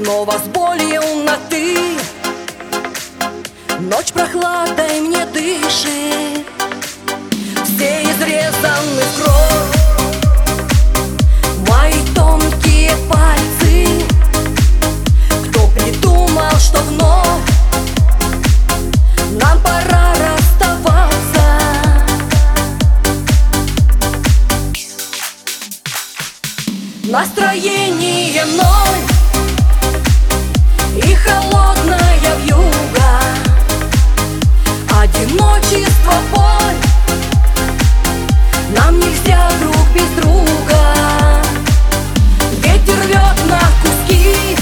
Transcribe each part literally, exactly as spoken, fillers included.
снова с болью на «ты». Ночь прохладой мне дышит, все изрезаны в кровь. Мои тонкие пальцы, кто придумал, что вновь нам пора расставаться. Настроение ноль и холодная вьюга, одиночество, боль. Нам нельзя друг без друга. Ветер рвет на куски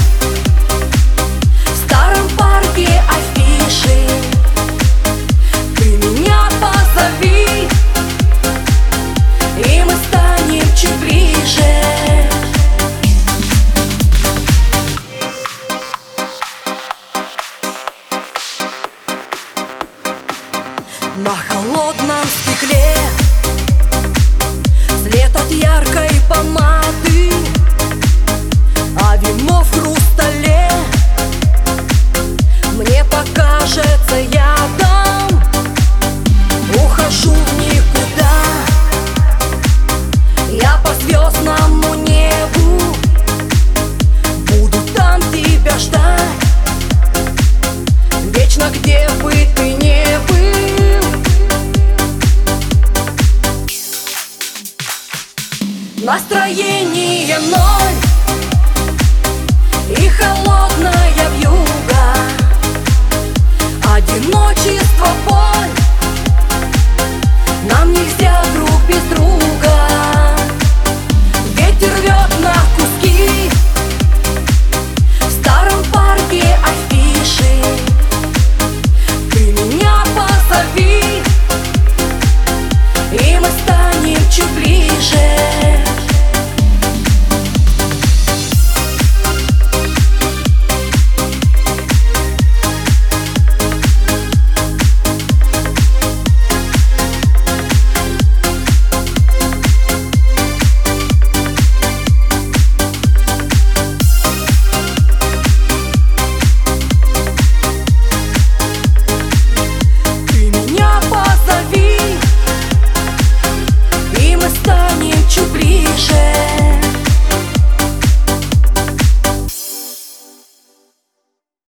в старом парке афиши. Ты меня позови, и мы станем чуть ближе. На холодном стекле след от яркой помады, а вино в хрустале мне покажется ядом. Ухожу в никуда, я по звездному небу, буду там тебя ждать вечно, где бы ты ни был. Настроение ноль и холодная вьюга, одиночество, боль. Нам нельзя друг без друга.